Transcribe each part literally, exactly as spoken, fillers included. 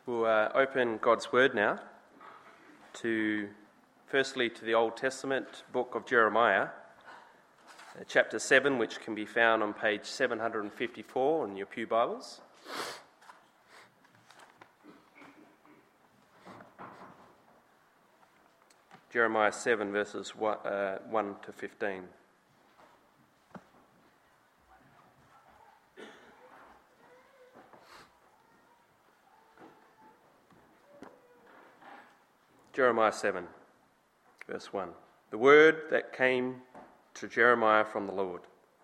We'll uh, open God's Word now to, firstly, to the Old Testament book of Jeremiah, uh, chapter seven, which can be found on page seven hundred fifty-four in your Pew Bibles. Jeremiah seven, verses one, uh, one to fifteen. Jeremiah seven, verse one. The word that came to Jeremiah from the Lord.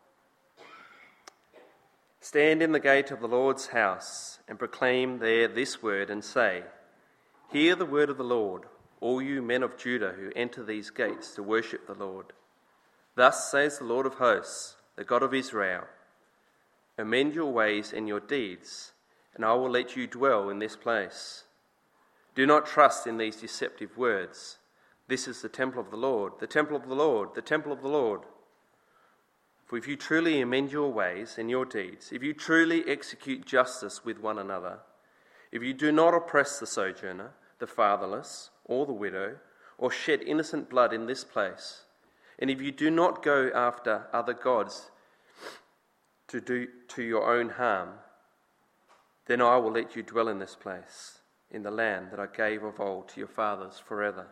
Stand in the gate of the Lord's house and proclaim there this word and say, Hear the word of the Lord, all you men of Judah who enter these gates to worship the Lord. Thus says the Lord of hosts, the God of Israel, Amend your ways and your deeds, and I will let you dwell in this place. Do not trust in these deceptive words. This is the temple of the Lord, the temple of the Lord, the temple of the Lord. For if you truly amend your ways and your deeds, if you truly execute justice with one another, if you do not oppress the sojourner, the fatherless, or the widow, or shed innocent blood in this place, and if you do not go after other gods to do to your own harm, then I will let you dwell in this place, in the land that I gave of old to your fathers forever.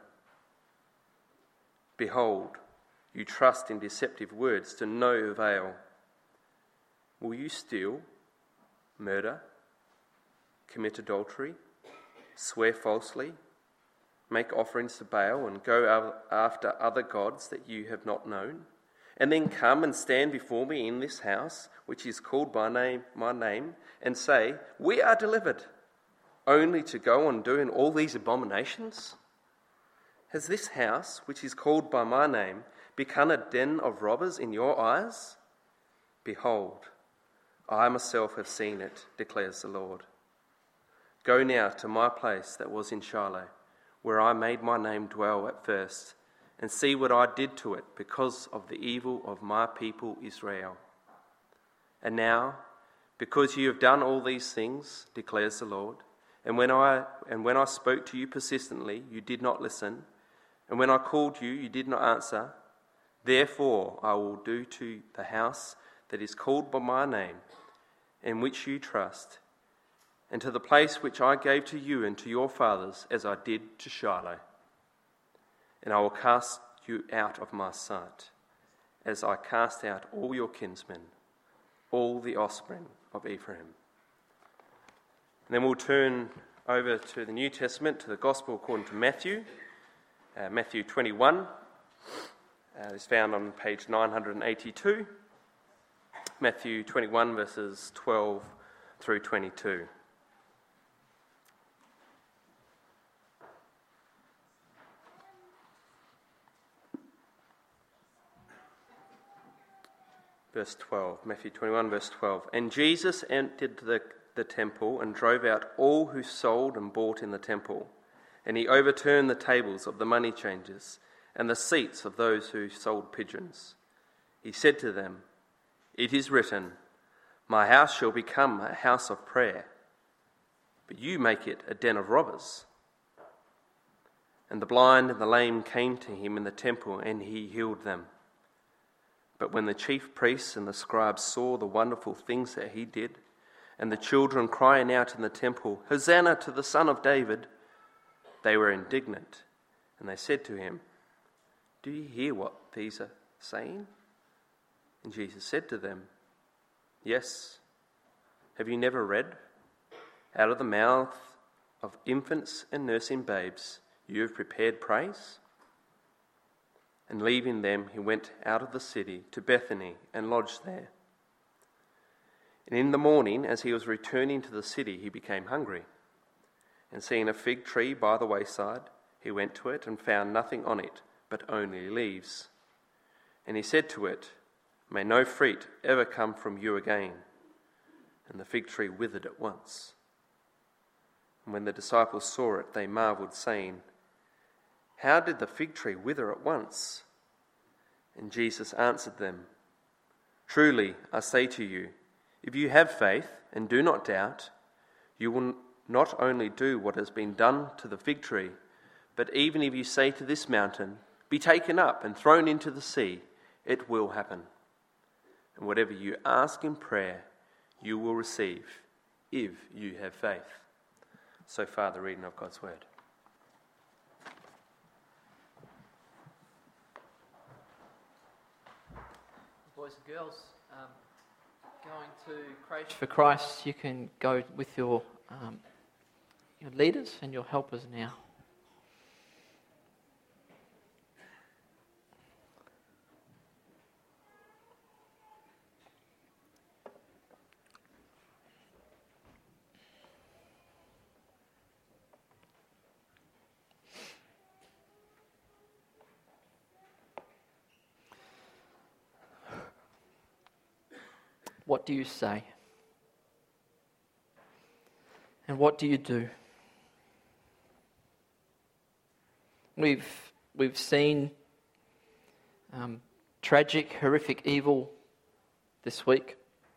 Behold, you trust in deceptive words to no avail. Will you steal, murder, commit adultery, swear falsely, make offerings to Baal, and go after other gods that you have not known, and then come and stand before me in this house, which is called by name, my name, and say, We are delivered, only to go on doing all these abominations? Has this house, which is called by my name, become a den of robbers in your eyes? Behold, I myself have seen it, declares the Lord. Go now to my place that was in Shiloh, where I made my name dwell at first, and see what I did to it because of the evil of my people Israel. And now, because you have done all these things, declares the Lord, and when I and when I spoke to you persistently, you did not listen, and when I called you, you did not answer, therefore I will do to the house that is called by my name, in which you trust, and to the place which I gave to you and to your fathers, as I did to Shiloh. And I will cast you out of my sight, as I cast out all your kinsmen, all the offspring of Ephraim. And then we'll turn over to the New Testament, to the Gospel according to Matthew, uh, Matthew twenty-one. Uh, it's found on page nine hundred eighty-two. Matthew twenty-one, verses twelve through twenty-two. Verse twelve, Matthew twenty-one, verse twelve. And Jesus entered the, the temple and drove out all who sold and bought in the temple. And he overturned the tables of the money changers and the seats of those who sold pigeons. He said to them, It is written, My house shall become a house of prayer, but you make it a den of robbers. And the blind and the lame came to him in the temple, and he healed them. But when the chief priests and the scribes saw the wonderful things that he did, and the children crying out in the temple, Hosanna to the Son of David, they were indignant, and they said to him, Do you hear what these are saying? And Jesus said to them, Yes. Have you never read? Out of the mouth of infants and nursing babes, you have prepared praise? And leaving them, he went out of the city to Bethany and lodged there. And in the morning, as he was returning to the city, he became hungry. And seeing a fig tree by the wayside, he went to it and found nothing on it, but only leaves. And he said to it, May no fruit ever come from you again. And the fig tree withered at once. And when the disciples saw it, they marveled, saying, How did the fig tree wither at once? And Jesus answered them, Truly, I say to you, if you have faith and do not doubt, you will not only do what has been done to the fig tree, but even if you say to this mountain, 'Be taken up and thrown into the sea,' it will happen. And whatever you ask in prayer, you will receive, if you have faith." So far, the reading of God's word. Boys and girls, um, going to Creation for Christ, you can go with your um, your leaders and your helpers now. What do you say? And what do you do? We've we've seen um, tragic, horrific evil this week.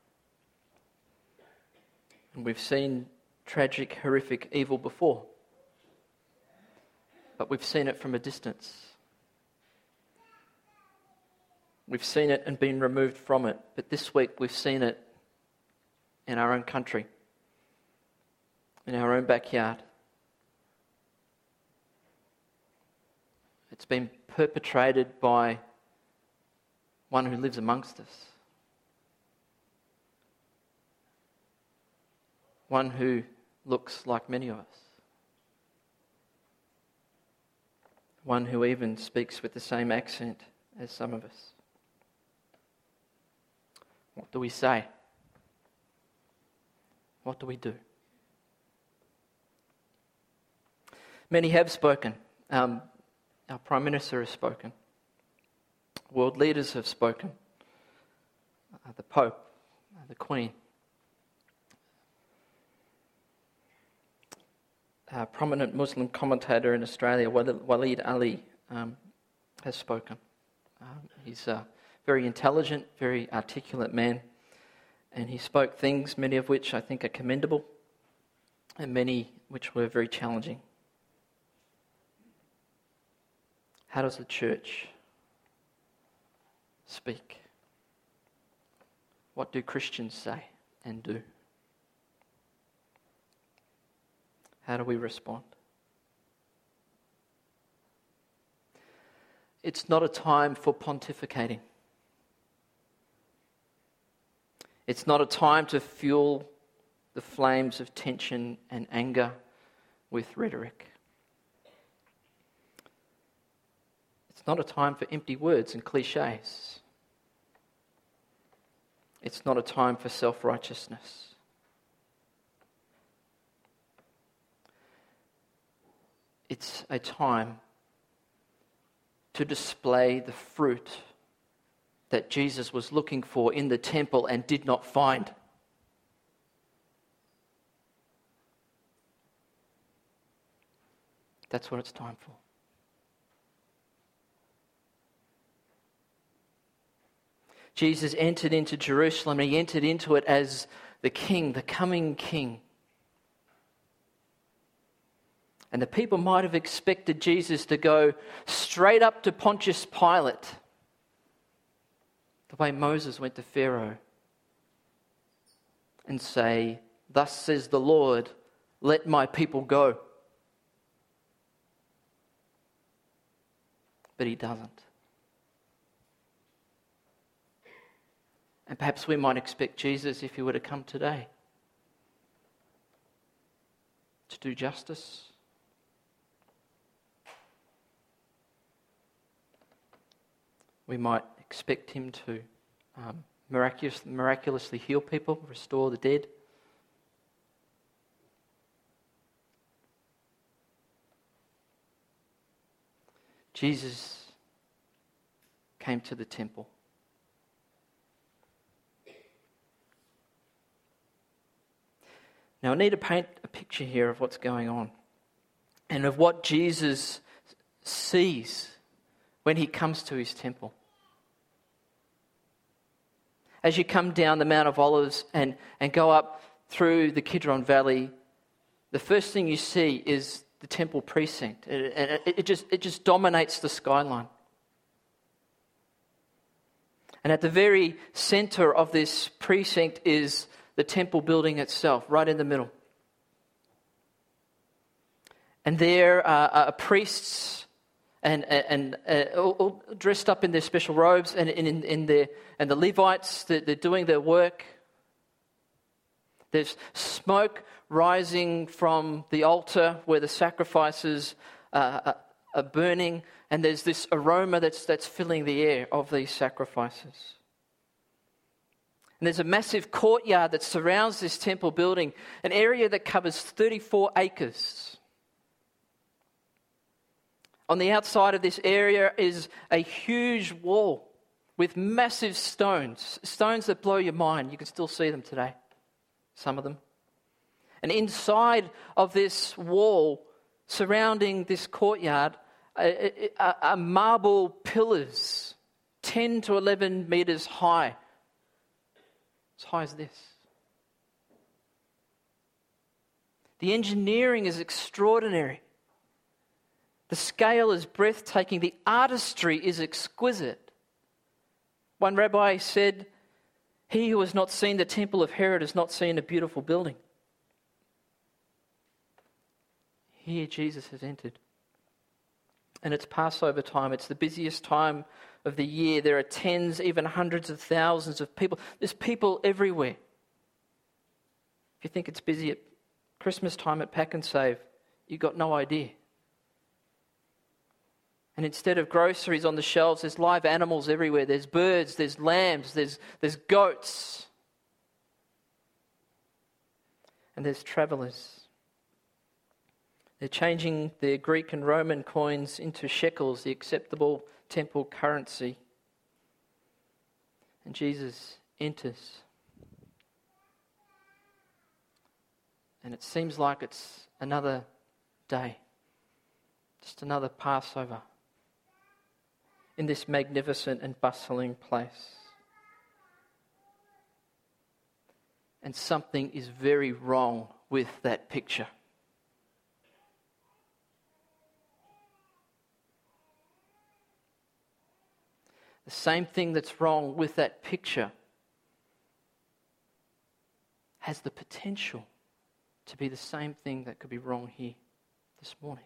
And we've seen tragic, horrific evil before. But we've seen it from a distance. We've seen it and been removed from it. But this week we've seen it in our own country, in our own backyard. It's been perpetrated by one who lives amongst us. One who looks like many of us. One who even speaks with the same accent as some of us. What do we say? What do we do? Many have spoken. Um, our Prime Minister has spoken. World leaders have spoken. Uh, the Pope, uh, the Queen. A prominent Muslim commentator in Australia, Waleed Ali, um, has spoken. Um, he's a very intelligent, very articulate man, and he spoke things, many of which I think are commendable, and many which were very challenging. How does the church speak? What do Christians say and do? How do we respond? It's not a time for pontificating. It's not a time to fuel the flames of tension and anger with rhetoric. It's not a time for empty words and cliches. It's not a time for self-righteousness. It's a time to display the fruit that Jesus was looking for in the temple and did not find. That's what it's time for. Jesus entered into Jerusalem, and he entered into it as the king, the coming king. And the people might have expected Jesus to go straight up to Pontius Pilate, the way Moses went to Pharaoh, and say, "Thus says the Lord, let my people go." But he doesn't. And perhaps we might expect Jesus, if he were to come today, to do justice, we might expect him to um, miraculous, miraculously heal people, restore the dead. Jesus came to the temple. Now I need to paint a picture here of what's going on and of what Jesus sees when he comes to his temple. As you come down the Mount of Olives and, and go up through the Kidron Valley, the first thing you see is the temple precinct. And it, it, it, just, it just dominates the skyline. And at the very center of this precinct is the temple building itself, right in the middle. And there are, are priests and and, and uh, all, all dressed up in their special robes, and in, in their and the Levites, they're, they're doing their work. There's smoke rising from the altar where the sacrifices uh, are, are burning, and there's this aroma that's that's filling the air of these sacrifices. And there's a massive courtyard that surrounds this temple building, an area that covers thirty-four acres. On the outside of this area is a huge wall with massive stones, stones that blow your mind. You can still see them today, some of them. And inside of this wall, surrounding this courtyard, are marble pillars, ten to eleven meters high. As high as this. The engineering is extraordinary. The scale is breathtaking. The artistry is exquisite. One rabbi said, "He who has not seen the temple of Herod has not seen a beautiful building." Here Jesus has entered. And it's Passover time. It's the busiest time of the year. There are tens, even hundreds of thousands of people. There's people everywhere. If you think it's busy at Christmas time at Pack and Save, you've got no idea. And instead of groceries on the shelves, there's live animals everywhere. There's birds, there's lambs, there's, there's goats. And there's travellers. They're changing their Greek and Roman coins into shekels, the acceptable temple currency. And Jesus enters. And it seems like it's another day. Just another Passover. In this magnificent and bustling place. And something is very wrong with that picture. The same thing that's wrong with that picture has the potential to be the same thing that could be wrong here this morning.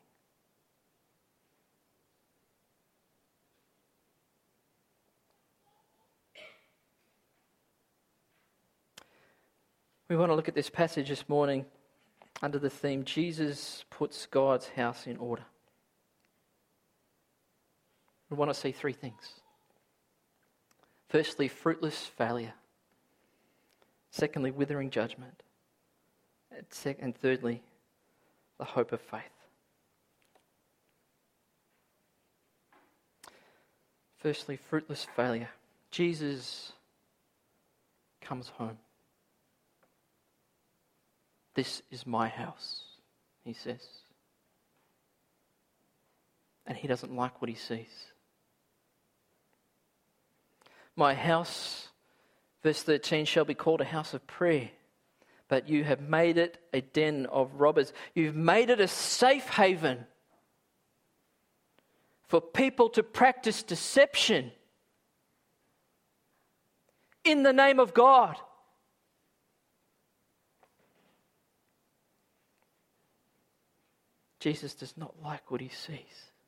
We want to look at this passage this morning under the theme, Jesus puts God's house in order. We want to see three things. Firstly, fruitless failure. Secondly, withering judgment. And thirdly, the hope of faith. Firstly, fruitless failure. Jesus comes home. This is my house, he says. And he doesn't like what he sees. My house, verse thirteen, shall be called a house of prayer, but you have made it a den of robbers. You've made it a safe haven for people to practice deception in the name of God. Jesus does not like what he sees.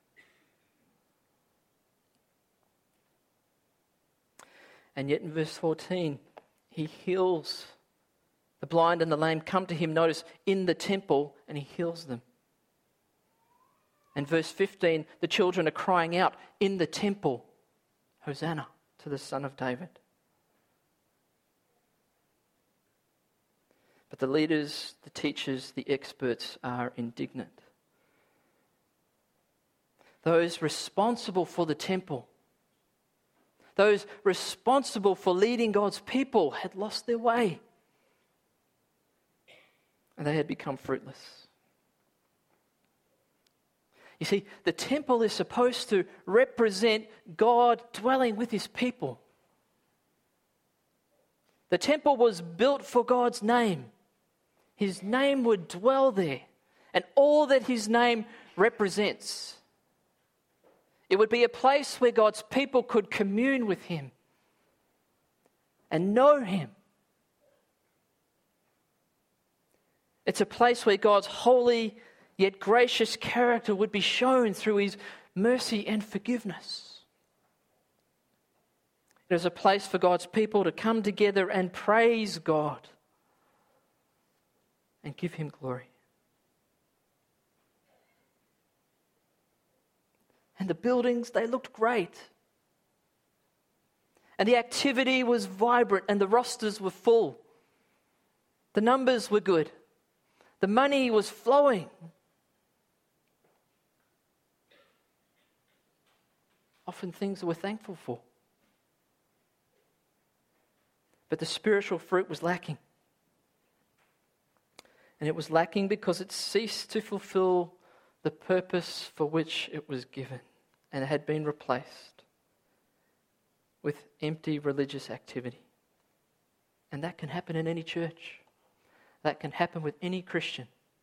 And yet in verse fourteen, he heals the blind and the lame. Come to him, notice, in the temple, and he heals them. And verse fifteen, the children are crying out in the temple, Hosanna to the Son of David. But the leaders, the teachers, the experts are indignant. Those responsible for the temple, those responsible for leading God's people had lost their way. And they had become fruitless. You see, the temple is supposed to represent God dwelling with his people. The temple was built for God's name. His name would dwell there. and all that his name represents. It would be a place where God's people could commune with him and know him. It's a place where God's holy yet gracious character would be shown through his mercy and forgiveness. It is a place for God's people to come together and praise God and give him glory. And the buildings, they looked great. And the activity was vibrant and the rosters were full. The numbers were good. The money was flowing. Often things that we're thankful for. But the spiritual fruit was lacking. And it was lacking because it ceased to fulfill the purpose for which it was given, and it had been replaced with empty religious activity. And that can happen in any church. That can happen with any Christian.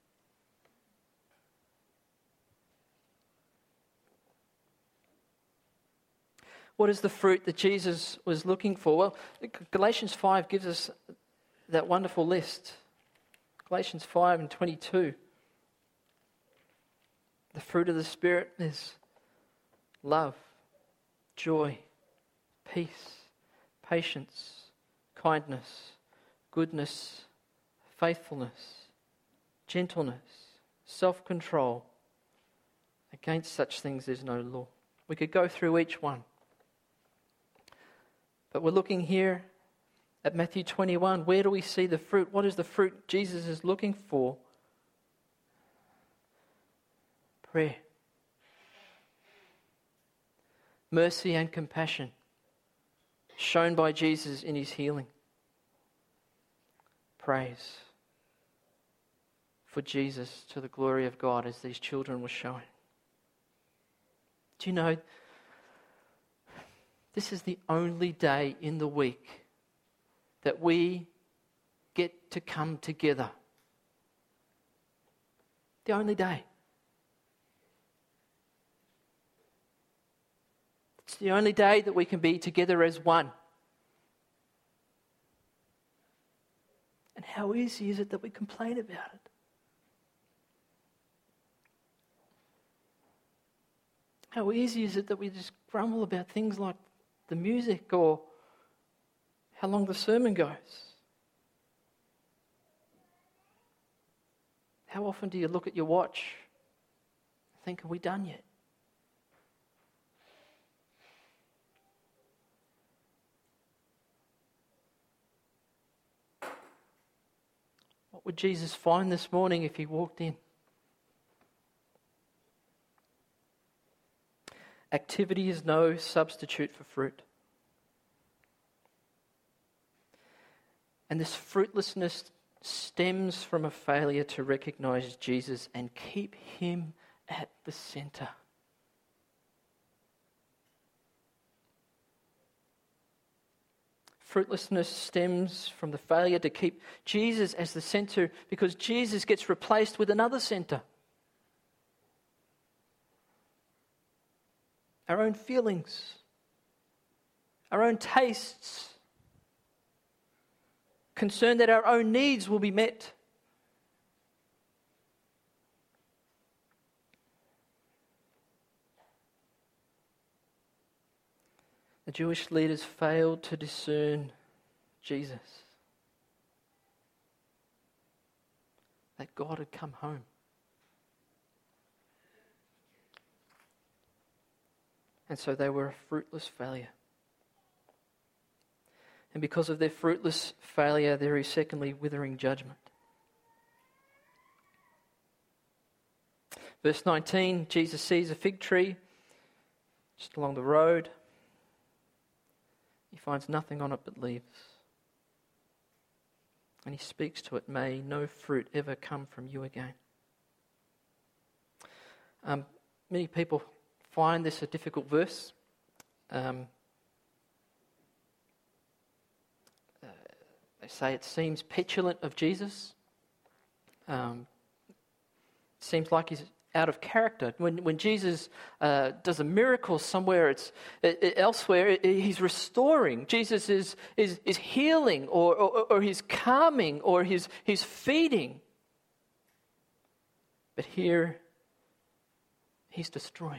What is the fruit that Jesus was looking for? Well, Galatians five gives us that wonderful list. Galatians five and twenty-two. The fruit of the Spirit is love, joy, peace, patience, kindness, goodness, faithfulness, gentleness, self-control. Against such things there's no law. We could go through each one. But we're looking here at Matthew twenty-one. Where do we see the fruit? What is the fruit Jesus is looking for? Prayer. Mercy and compassion shown by Jesus in his healing. Praise for Jesus to the glory of God as these children were showing. Do you know, this is the only day in the week that we get to come together. The only day. It's the only day that we can be together as one. And how easy is it that we complain about it? How easy is it that we just grumble about things like the music or how long the sermon goes? How often do you look at your watch and think, are we done yet? What would Jesus find this morning if he walked in? Activity is no substitute for fruit. And this fruitlessness stems from a failure to recognize Jesus and keep him at the center. Fruitlessness stems from the failure to keep Jesus as the center because Jesus gets replaced with another center. Our own feelings, our own tastes, concerned that our own needs will be met. The Jewish leaders failed to discern Jesus, that God had come home. And so they were a fruitless failure. And because of their fruitless failure, there is secondly withering judgment. Verse nineteen, Jesus sees a fig tree just along the road. He finds nothing on it but leaves. And he speaks to it, may no fruit ever come from you again. Um, many people find this a difficult verse. Um, uh, they say it seems petulant of Jesus. Um, it seems like he's out of character. When when Jesus uh, does a miracle somewhere, it's it, it, elsewhere. It, it, he's restoring. Jesus is is is healing, or or, or he's calming, or he's he's feeding. But here, he's destroying.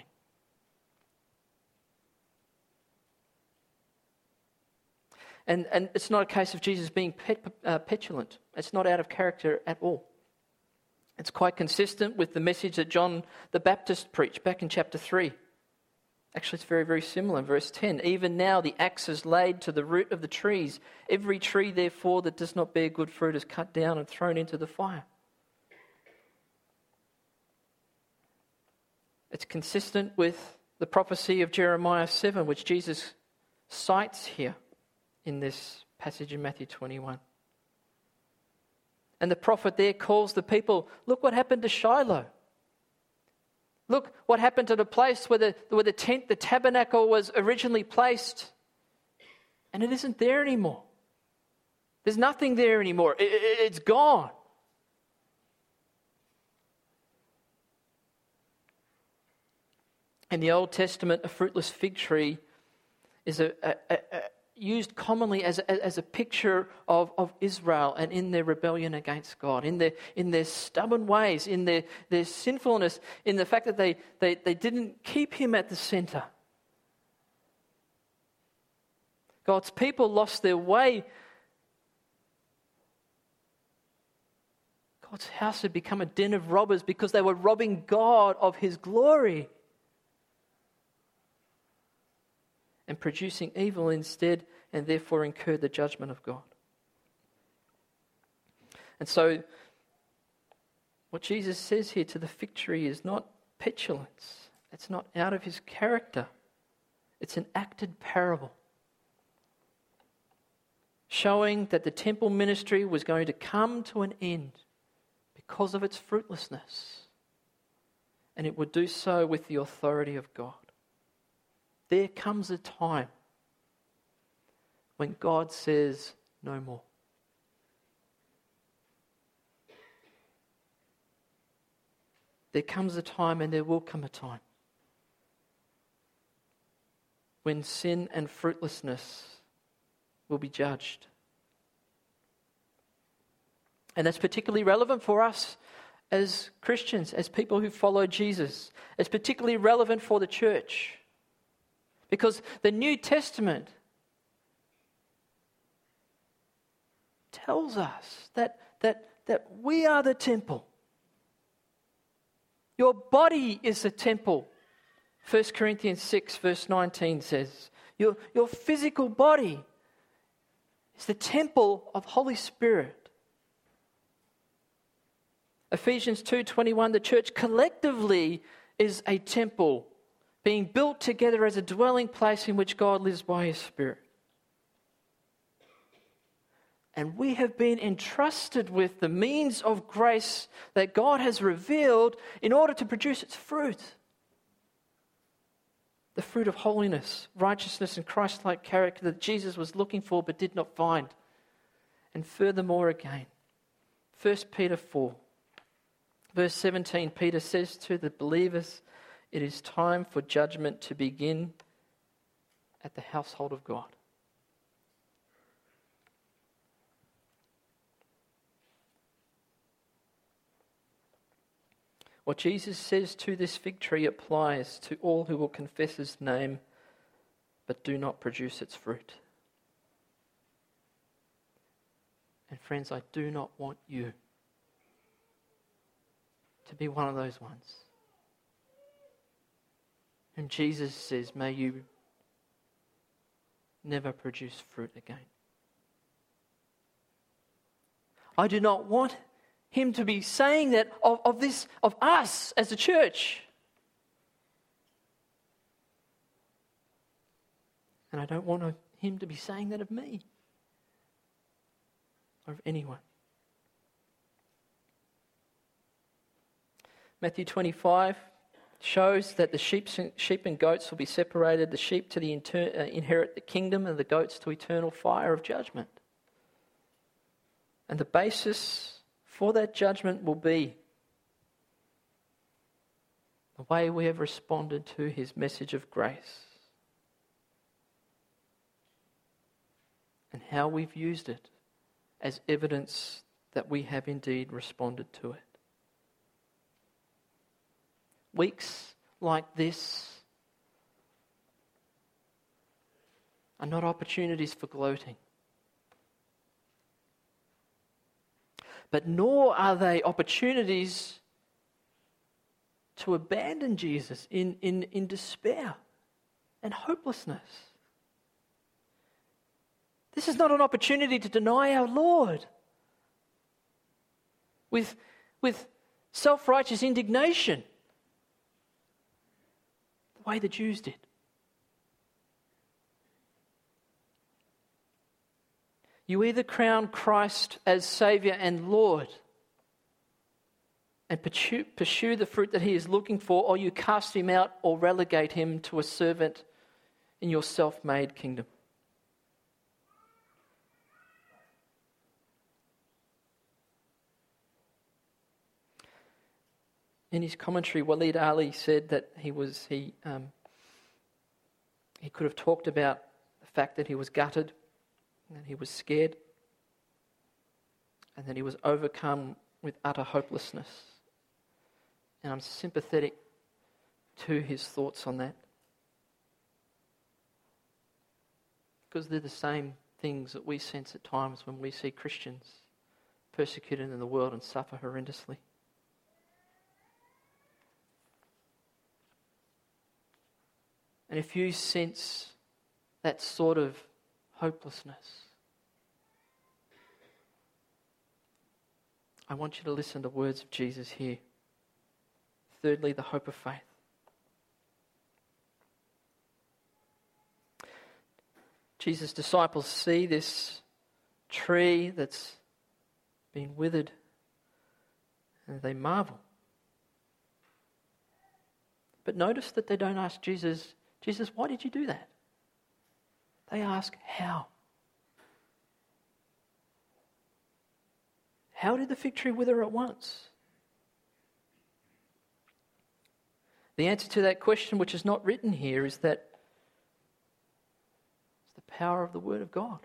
And and it's not a case of Jesus being pet, uh, petulant. It's not out of character at all. It's quite consistent with the message that John the Baptist preached back in chapter three. Actually, it's very, very similar in verse ten. Even now the axe is laid to the root of the trees. Every tree, therefore, that does not bear good fruit is cut down and thrown into the fire. It's consistent with the prophecy of Jeremiah seven, which Jesus cites here in this passage in Matthew twenty-one. And the prophet there calls the people, look what happened to Shiloh. Look what happened to the place where the, where the tent, the tabernacle was originally placed. And it isn't there anymore. There's nothing there anymore. It, it, it's gone. In the Old Testament, a fruitless fig tree is a, a, a, a used commonly as a, as a picture of, of Israel and in their rebellion against God, in their in their stubborn ways, in their, their sinfulness, in the fact that they, they, they didn't keep him at the center. God's people lost their way. God's house had become a den of robbers because they were robbing God of his glory and producing evil instead, and therefore incurred the judgment of God. And so, what Jesus says here to the fig tree is not petulance. It's not out of his character. It's an acted parable, showing that the temple ministry was going to come to an end because of its fruitlessness, and it would do so with the authority of God. There comes a time when God says no more. There comes a time, and there will come a time, when sin and fruitlessness will be judged. And that's particularly relevant for us as Christians, as people who follow Jesus. It's particularly relevant for the church. Because the New Testament tells us that, that, that we are the temple. Your body is the temple. First Corinthians six verse nineteen says, your, your physical body is the temple of Holy Spirit. Ephesians two twenty-one, the church collectively is a temple, being built together as a dwelling place in which God lives by his Spirit. And we have been entrusted with the means of grace that God has revealed in order to produce its fruit. The fruit of holiness, righteousness, and Christ-like character that Jesus was looking for but did not find. And furthermore again, First Peter four, verse seventeen, Peter says to the believers, it is time for judgment to begin at the household of God. What Jesus says to this fig tree applies to all who will confess his name but do not produce its fruit. And friends, I do not want you to be one of those ones. And Jesus says, may you never produce fruit again. I do not want him to be saying that of, of this, of us as a church. And I don't want him to be saying that of me or of anyone. Matthew twenty-five shows that the sheep, sheep and goats will be separated, the sheep to the inter, uh, inherit the kingdom and the goats to eternal fire of judgment. And the basis for that judgment will be the way we have responded to his message of grace, and how we've used it as evidence that we have indeed responded to it. Weeks like this are not opportunities for gloating, but nor are they opportunities to abandon Jesus in, in, in despair and hopelessness. This is not an opportunity to deny our Lord with, with self-righteous indignation, the way the Jews did. You either crown Christ as Saviour and Lord and pursue, pursue the fruit that he is looking for, or you cast him out or relegate him to a servant in your self-made kingdom. In his commentary, Waleed Ali said that he was he um, he could have talked about the fact that he was gutted, and he was scared, and that he was overcome with utter hopelessness. And I'm sympathetic to his thoughts on that, because they're the same things that we sense at times when we see Christians persecuted in the world and suffer horrendously. And if you sense that sort of hopelessness, I want you to listen to words of Jesus here. Thirdly, the hope of faith. Jesus' disciples see this tree that's been withered, and they marvel. But notice that they don't ask Jesus, Jesus, why did you do that? They ask, how? How did the fig tree wither at once? The answer to that question, which is not written here, is that it's the power of the Word of God.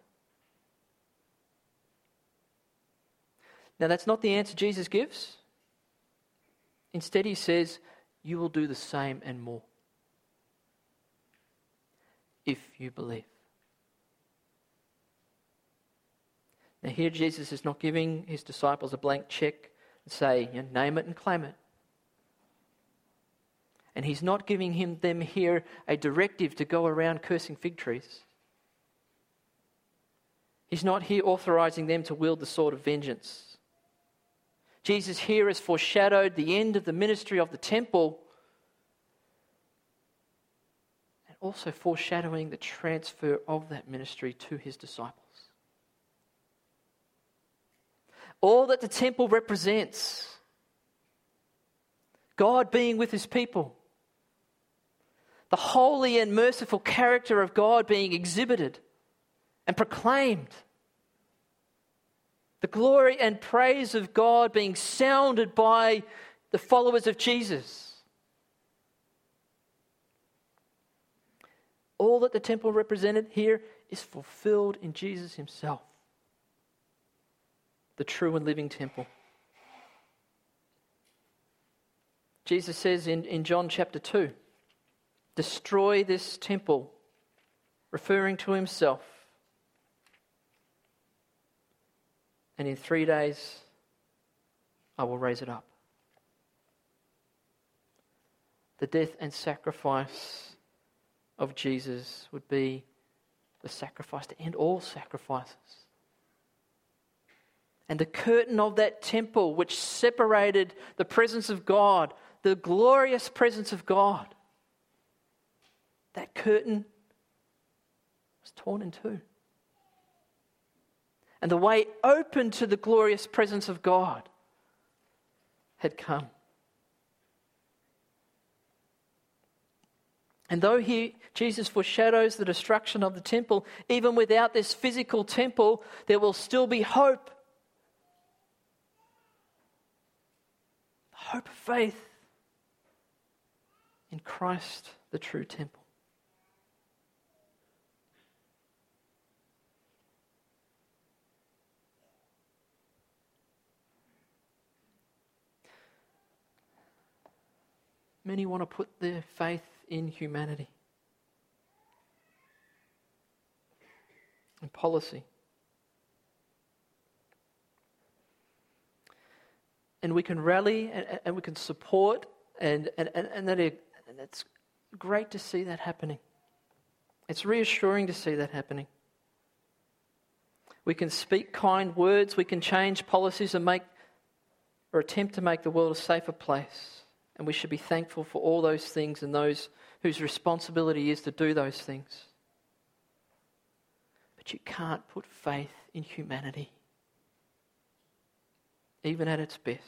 Now, that's not the answer Jesus gives. Instead, he says, you will do the same and more if you believe. Now here Jesus is not giving his disciples a blank check and say, you know, name it and claim it. And he's not giving him them here a directive to go around cursing fig trees. He's not here authorizing them to wield the sword of vengeance. Jesus here has foreshadowed the end of the ministry of the temple, and also foreshadowing the transfer of that ministry to his disciples. All that the temple represents, God being with his people, the holy and merciful character of God being exhibited and proclaimed, the glory and praise of God being sounded by the followers of Jesus. All that the temple represented here is fulfilled in Jesus himself, the true and living temple. Jesus says in, in John chapter two, destroy this temple, referring to himself, and in three days I will raise it up. The death and sacrifice of Jesus would be the sacrifice to end all sacrifices. And the curtain of that temple which separated the presence of God, the glorious presence of God, that curtain was torn in two. And the way open to the glorious presence of God had come. And though he, Jesus foreshadows the destruction of the temple, even without this physical temple, there will still be hope. The hope of faith. in Christ, the true temple. Many want to put their faith in humanity, in policy. And we can rally and, and we can support, and, and, and, and, that it, and it's great to see that happening. It's reassuring to see that happening. We can speak kind words, we can change policies and make or attempt to make the world a safer place. And we should be thankful for all those things and those whose responsibility is to do those things. But you can't put faith in humanity, even at its best.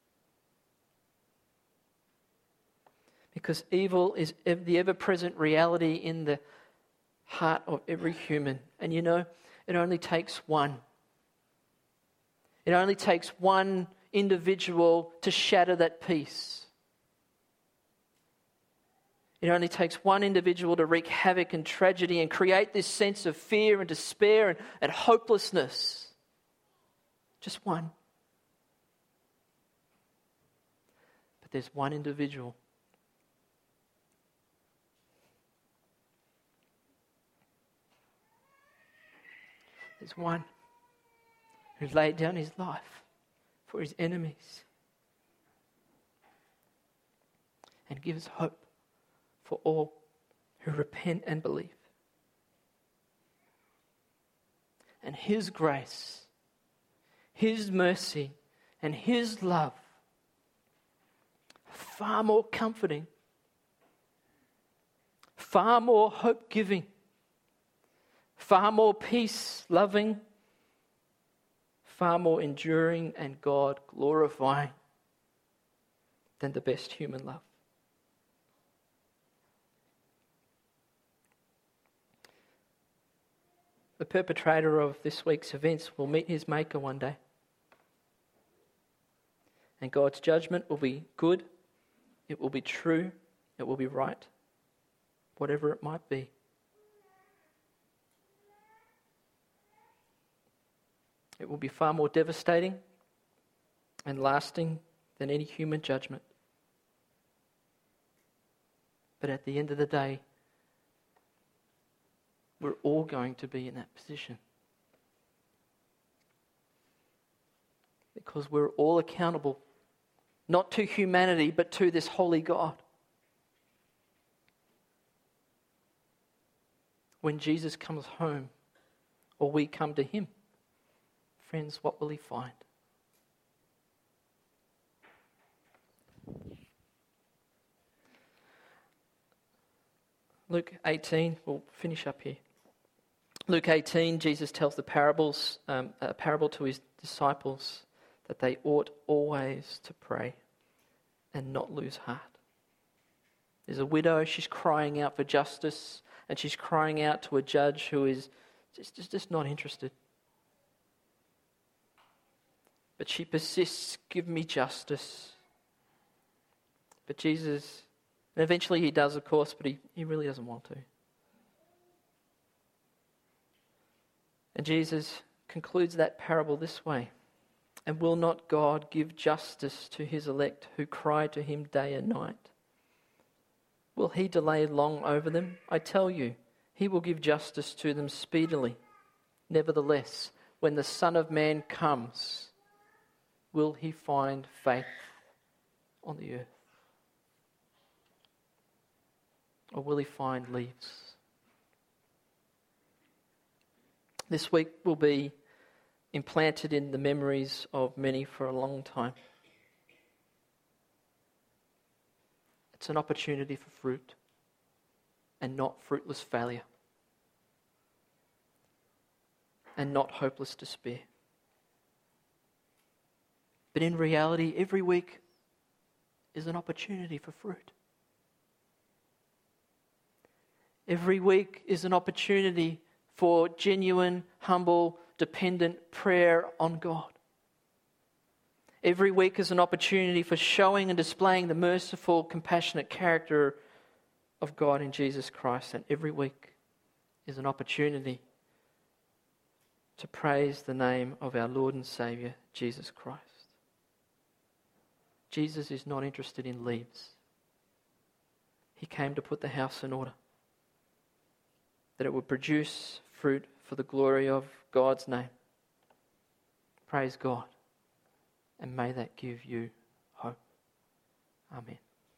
Because evil is the ever-present reality in the heart of every human. And you know, it only takes one. It only takes one individual to shatter that peace. It only takes one individual to wreak havoc and tragedy and create this sense of fear and despair and, and hopelessness. Just one. But there's one individual. There's one who laid down his life for his enemies and gives hope for all who repent and believe. And His grace, His mercy, and His love are far more comforting, far more hope-giving, far more peace-loving, far more enduring and God-glorifying than the best human love. The perpetrator of this week's events will meet his Maker one day. And God's judgment will be good, it will be true, it will be right, whatever it might be. It will be far more devastating and lasting than any human judgment. But at the end of the day, we're all going to be in that position. Because we're all accountable, not to humanity, but to this holy God. When Jesus comes home, or we come to Him, friends, what will He find? Luke eighteen, we'll finish up here. Luke eighteen, Jesus tells the parables, um, a parable to His disciples that they ought always to pray and not lose heart. There's a widow, she's crying out for justice, and she's crying out to a judge who is just, just, just not interested. But she persists, give me justice. But Jesus, and eventually He does, of course, but he, he really doesn't want to. And Jesus concludes that parable this way. And will not God give justice to His elect who cry to Him day and night? Will He delay long over them? I tell you, He will give justice to them speedily. Nevertheless, when the Son of Man comes, will He find faith on the earth? Or will He find leaves? This week will be implanted in the memories of many for a long time. It's an opportunity for fruit and not fruitless failure and not hopeless despair. But in reality, every week is an opportunity for fruit. Every week is an opportunity for genuine, humble, dependent prayer on God. Every week is an opportunity for showing and displaying the merciful, compassionate character of God in Jesus Christ, and every week is an opportunity to praise the name of our Lord and Saviour, Jesus Christ. Jesus is not interested in leaves. He came to put the house in order, that it would produce fruit for the glory of God's name. Praise God, and may that give you hope. Amen.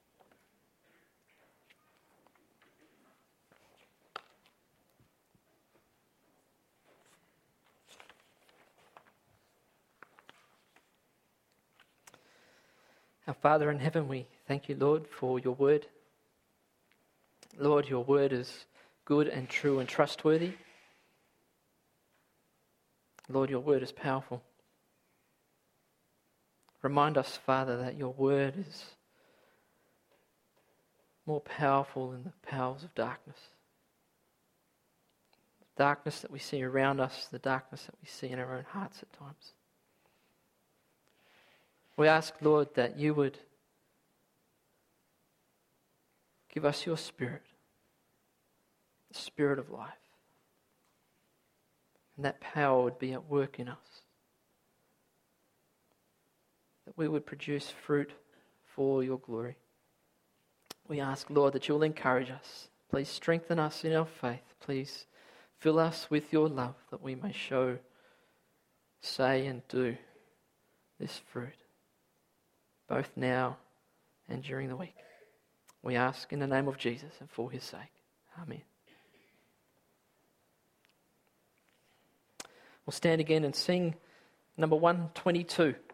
Our Father in heaven, we thank you, Lord, for your word. Lord, your word is good and true and trustworthy. Lord, your word is powerful. Remind us, Father, that your word is more powerful than the powers of darkness. The darkness that we see around us, the darkness that we see in our own hearts at times. We ask, Lord, that you would give us your Spirit, the Spirit of life, and that power would be at work in us, that we would produce fruit for your glory. We ask, Lord, that you will encourage us. Please strengthen us in our faith. Please fill us with your love, that we may show, say and do this fruit, both now and during the week. We ask in the name of Jesus and for his sake. Amen. We'll stand again and sing number one twenty-two.